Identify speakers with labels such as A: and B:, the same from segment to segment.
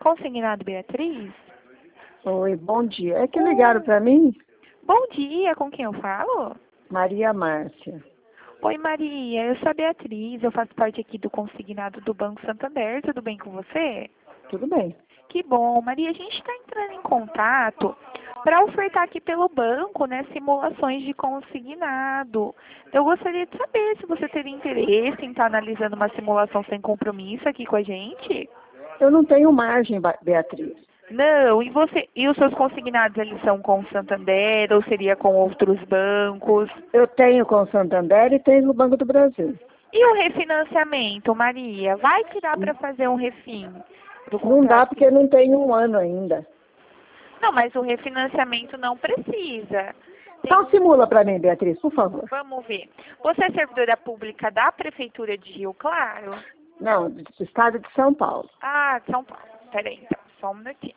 A: Consignado Beatriz?
B: Oi, bom dia. É que ligaram para mim?
A: Bom dia, com quem eu falo?
B: Maria Márcia.
A: Oi, Maria, eu sou a Beatriz, eu faço parte aqui do consignado do Banco Santander, tudo bem com você?
B: Tudo bem.
A: Que bom, Maria, a gente está entrando em contato para ofertar aqui pelo banco, né, simulações de consignado. Eu gostaria de saber se você teria interesse em estar analisando uma simulação sem compromisso aqui com a gente.
B: Eu não tenho margem, Beatriz.
A: Não, e os seus consignados, eles são com o Santander ou seria com outros bancos?
B: Eu tenho com o Santander e tenho no Banco do Brasil.
A: E o refinanciamento, Maria? Vai que dá para fazer um refin do
B: Não dá
A: contrato?
B: porque não tem um ano ainda.
A: Não, mas o refinanciamento não precisa.
B: Então simula para mim, Beatriz, por favor.
A: Vamos ver. Você é servidora pública da Prefeitura de Rio Claro?
B: Não, do estado de São Paulo.
A: Ah, São Paulo. Peraí, então, só um minutinho.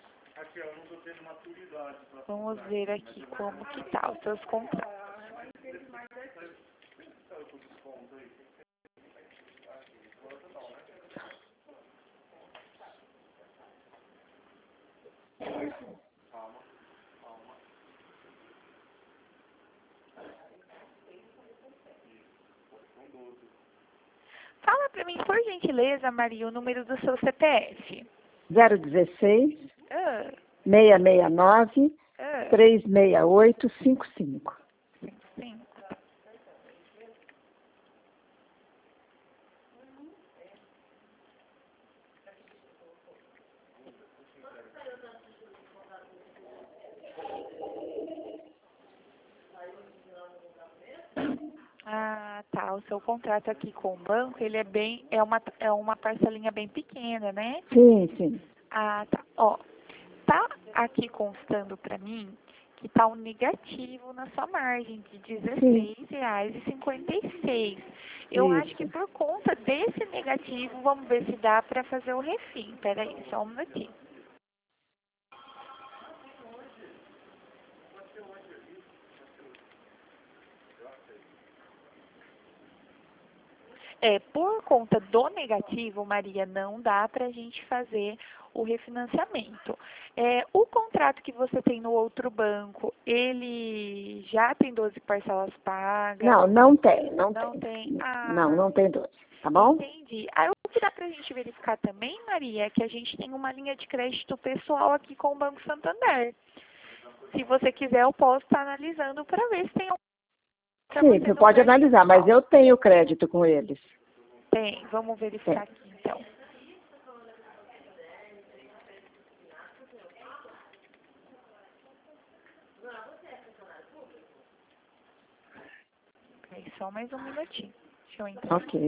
A: Vamos ver aqui como que tá os seus contratos. Fala para mim, por gentileza, Maria, o número do seu CPF.
B: 016
A: Ah,
B: 669
A: ah,
B: 36855.
A: sim. Ah, tá. O seu contrato aqui com o banco, ele é uma parcelinha bem pequena, né?
B: Sim, sim.
A: Ah, tá. Ó, tá aqui constando para mim que tá um negativo na sua margem de R$16,56. Eu acho que
B: Isso.
A: por conta desse negativo, vamos ver se dá para fazer o refim. Peraí, só um minutinho. Por conta do negativo, Maria, não dá para a gente fazer o refinanciamento. O contrato que você tem no outro banco, ele já tem 12 parcelas pagas?
B: Não, não tem, não
A: Não
B: tem.
A: tem?
B: Não, não tem dois. Tá bom?
A: Entendi. Aí o que dá para a gente verificar também, Maria, é que a gente tem uma linha de crédito pessoal aqui com o Banco Santander. Se você quiser, eu posso estar analisando para ver se tem algum pra
B: Sim,
A: você
B: você
A: no
B: pode
A: crédito
B: analisar, mas
A: pessoal.
B: eu tenho crédito com eles.
A: Tem, vamos verificar
B: Tem.
A: aqui então. Peraí, só mais um minutinho. Deixa eu entrar.
B: Ok.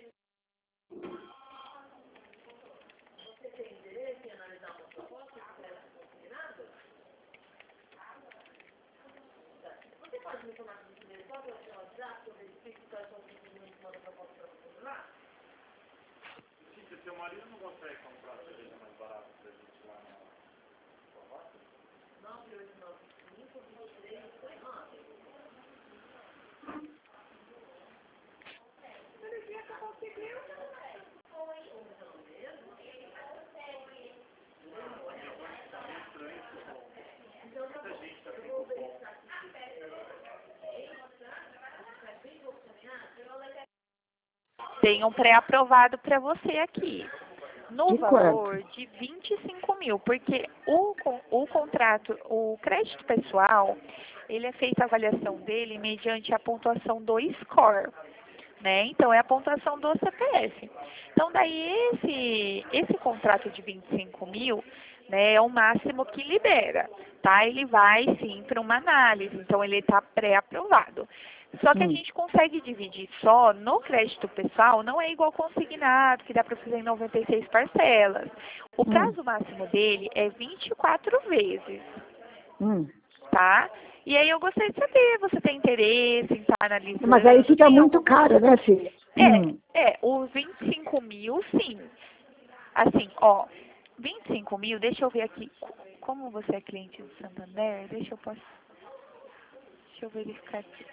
A: Tem um pré-aprovado para você aqui. No
B: De
A: valor
B: quanto?
A: de 25 mil, porque o contrato, o crédito pessoal, ele é feita a avaliação dele mediante a pontuação do score, né? Então, é a pontuação do CPF. Então, daí, esse contrato de 25 mil, né, é o máximo que libera, tá? Ele vai, sim, para uma análise, então ele está pré-aprovado. Só que a gente consegue dividir só no crédito pessoal, não é igual consignado, que dá para fazer em 96 parcelas. O prazo máximo dele é 24 vezes,
B: Hum.
A: tá? E aí eu gostaria de saber, você tem interesse em estar analisando?
B: Mas aí fica
A: Tem
B: muito
A: algum...
B: caro, né, filha?
A: Os 25 mil, sim. Assim, ó, 25 mil, deixa eu ver aqui. Como você é cliente do Santander, deixa eu verificar aqui.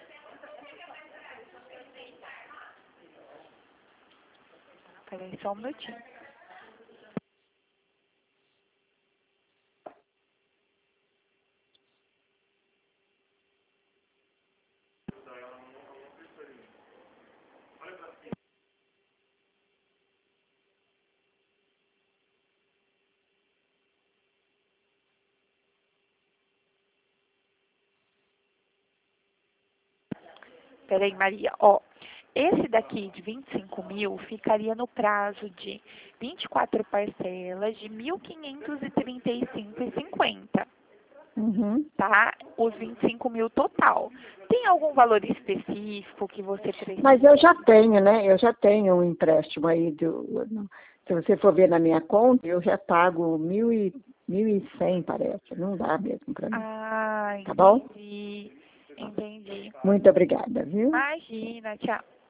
A: Peraí, só um minutinho. Peraí, Maria, ó. Esse daqui de 25 mil ficaria no prazo de 24 parcelas de 1.535,50.
B: Uhum.
A: Tá? Os 25 mil total. Tem algum valor específico que você precisa?
B: Mas eu já tenho, né? Eu já tenho um empréstimo aí se você for ver na minha conta, eu já pago 1.100, parece. Não dá mesmo para mim.
A: Ah,
B: Tá bom?
A: entendi. Entendi.
B: Muito obrigada, viu?
A: Imagina, tchau.